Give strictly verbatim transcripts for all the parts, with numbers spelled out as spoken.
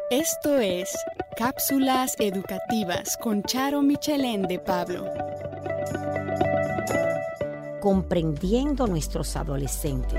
Esto es Cápsulas Educativas con Charo Michelén de Pablo. Comprendiendo nuestros adolescentes.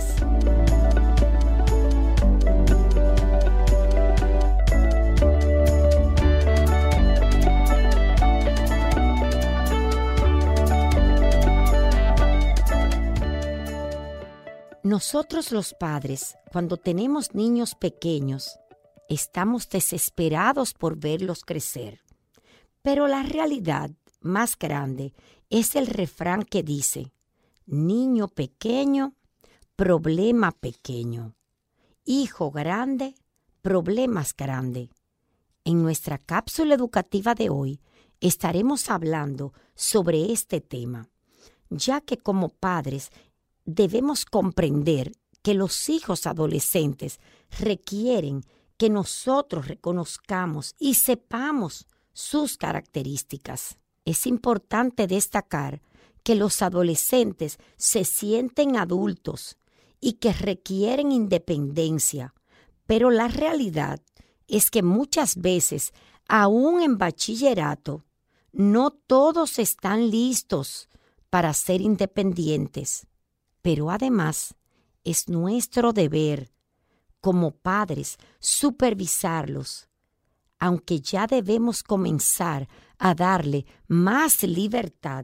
Nosotros los padres, cuando tenemos niños pequeños, estamos desesperados por verlos crecer. Pero la realidad más grande es el refrán que dice: niño pequeño, problema pequeño. Hijo grande, problemas grandes. En nuestra cápsula educativa de hoy estaremos hablando sobre este tema, ya que como padres debemos comprender que los hijos adolescentes requieren que nosotros reconozcamos y sepamos sus características. Es importante destacar que los adolescentes se sienten adultos y que requieren independencia, pero la realidad es que muchas veces, aún en bachillerato, no todos están listos para ser independientes. Pero además, es nuestro deber como padres supervisarlos, aunque ya debemos comenzar a darle más libertad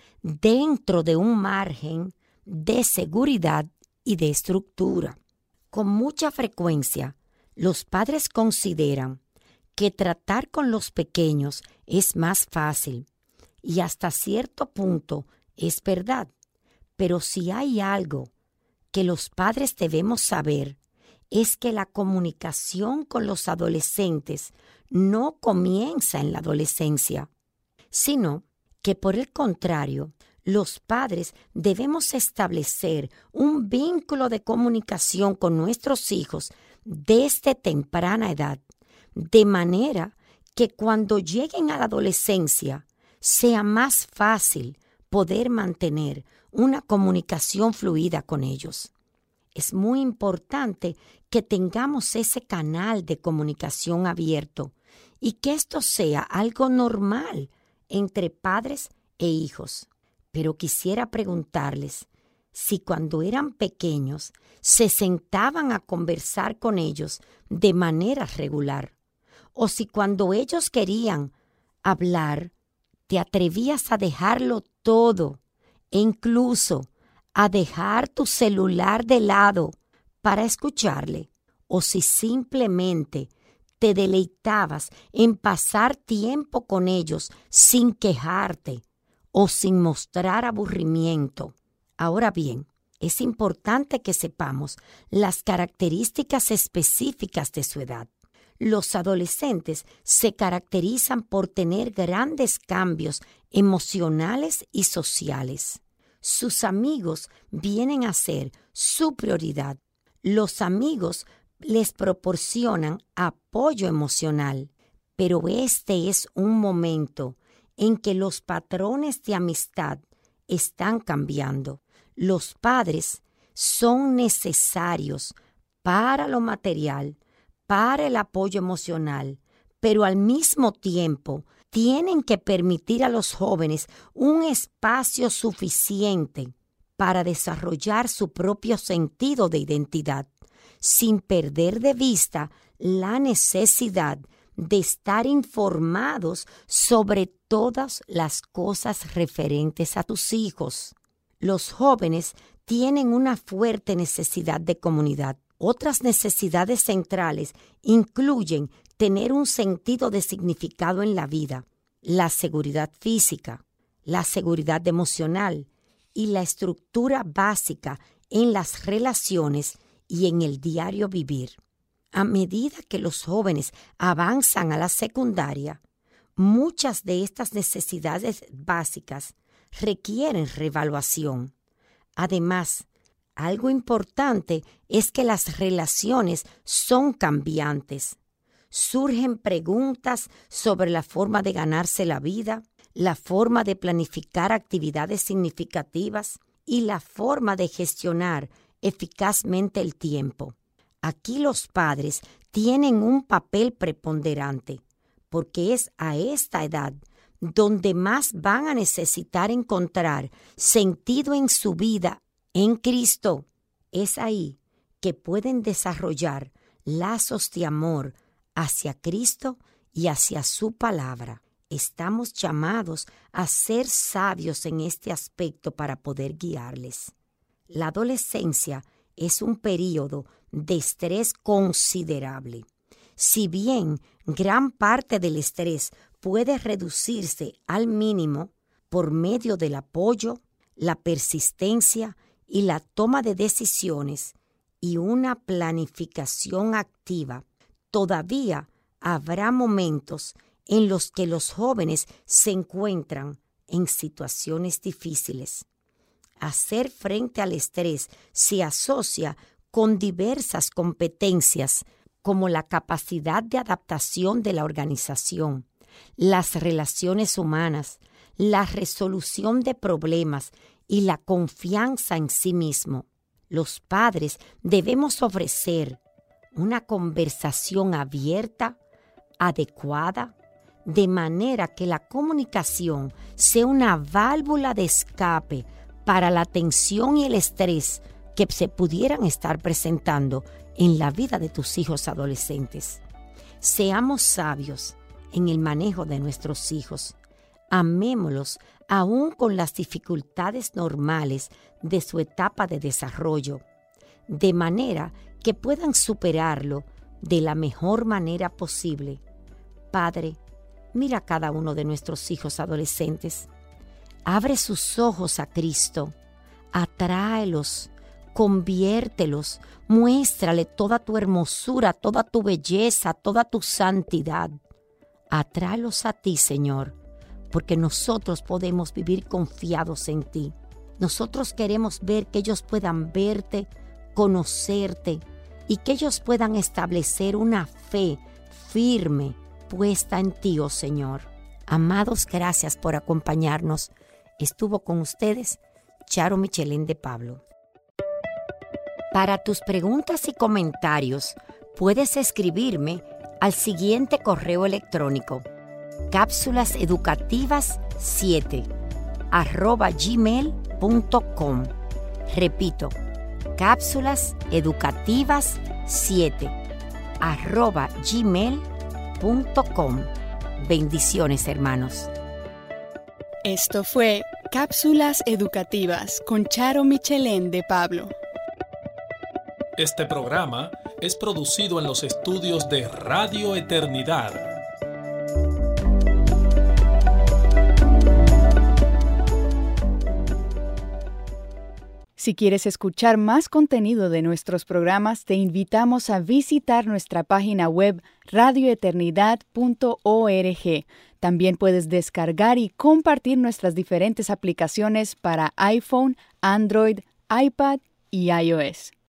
dentro de un margen de seguridad y de estructura. Con mucha frecuencia, los padres consideran que tratar con los pequeños es más fácil, y hasta cierto punto es verdad. Pero si hay algo que los padres debemos saber, es que la comunicación con los adolescentes no comienza en la adolescencia, sino que por el contrario, los padres debemos establecer un vínculo de comunicación con nuestros hijos desde temprana edad, de manera que cuando lleguen a la adolescencia sea más fácil poder mantener una comunicación fluida con ellos. Es muy importante que tengamos ese canal de comunicación abierto y que esto sea algo normal entre padres e hijos. Pero quisiera preguntarles si cuando eran pequeños se sentaban a conversar con ellos de manera regular, o si cuando ellos querían hablar te atrevías a dejarlo todo e incluso a dejar tu celular de lado para escucharle, o si simplemente te deleitabas en pasar tiempo con ellos sin quejarte o sin mostrar aburrimiento. Ahora bien, es importante que sepamos las características específicas de su edad. Los adolescentes se caracterizan por tener grandes cambios emocionales y sociales. Sus amigos vienen a ser su prioridad. Los amigos les proporcionan apoyo emocional, pero este es un momento en que los patrones de amistad están cambiando. Los padres son necesarios para lo material, para el apoyo emocional, pero al mismo tiempo tienen que permitir a los jóvenes un espacio suficiente para desarrollar su propio sentido de identidad, sin perder de vista la necesidad de estar informados sobre todas las cosas referentes a tus hijos. Los jóvenes tienen una fuerte necesidad de comunidad. Otras necesidades centrales incluyen tener un sentido de significado en la vida, la seguridad física, la seguridad emocional y la estructura básica en las relaciones y en el diario vivir. A medida que los jóvenes avanzan a la secundaria, muchas de estas necesidades básicas requieren reevaluación. Además, algo importante es que las relaciones son cambiantes. Surgen preguntas sobre la forma de ganarse la vida, la forma de planificar actividades significativas y la forma de gestionar eficazmente el tiempo. Aquí los padres tienen un papel preponderante, porque es a esta edad donde más van a necesitar encontrar sentido en su vida en Cristo. Es ahí que pueden desarrollar lazos de amor hacia Cristo y hacia su palabra. Estamos llamados a ser sabios en este aspecto para poder guiarles. La adolescencia es un período de estrés considerable. Si bien gran parte del estrés puede reducirse al mínimo por medio del apoyo, la persistencia y la toma de decisiones y una planificación activa, todavía habrá momentos en los que los jóvenes se encuentran en situaciones difíciles. Hacer frente al estrés se asocia con diversas competencias como la capacidad de adaptación de la organización, las relaciones humanas, la resolución de problemas y la confianza en sí mismo. Los padres debemos ofrecer una conversación abierta, adecuada, de manera que la comunicación sea una válvula de escape para la tensión y el estrés que se pudieran estar presentando en la vida de tus hijos adolescentes. Seamos sabios en el manejo de nuestros hijos. Amémoslos aún con las dificultades normales de su etapa de desarrollo, de manera que puedan superarlo de la mejor manera posible. Padre, mira a cada uno de nuestros hijos adolescentes. Abre sus ojos a Cristo. Atráelos, conviértelos, muéstrale toda tu hermosura, toda tu belleza, toda tu santidad. Atráelos a ti, Señor, porque nosotros podemos vivir confiados en ti. Nosotros queremos ver que ellos puedan verte, conocerte y que ellos puedan establecer una fe firme puesta en ti, oh Señor. Amados, gracias por acompañarnos. Estuvo con ustedes Charo Michelén de Pablo. Para tus preguntas y comentarios, puedes escribirme al siguiente correo electrónico: cápsulas educativas siete arroba gmail punto com. Repito, cápsulas educativas siete arroba gmail punto com. Bendiciones, hermanos. Esto fue Cápsulas Educativas con Charo Michelén de Pablo. Este programa es producido en los estudios de Radio Eternidad. Si quieres escuchar más contenido de nuestros programas, te invitamos a visitar nuestra página web radio eternidad punto org. También puedes descargar y compartir nuestras diferentes aplicaciones para iPhone, Android, iPad y iOS.